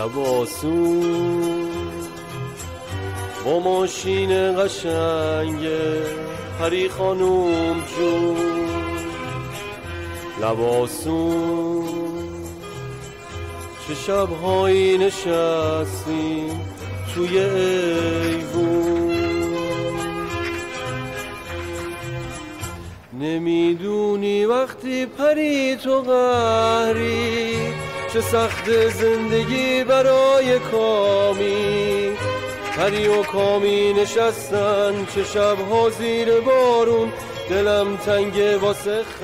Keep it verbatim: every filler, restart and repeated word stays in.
لباسون با ماشین قشنگ پری خانوم جون، لباسون چه شبهایی نشستیم توی ایوون، نمیدونی وقتی پری تو قهری چه سخت زندگی برای کامی. پری و کامی نشستن چه شبها زیر بارون، دلم تنگه واسه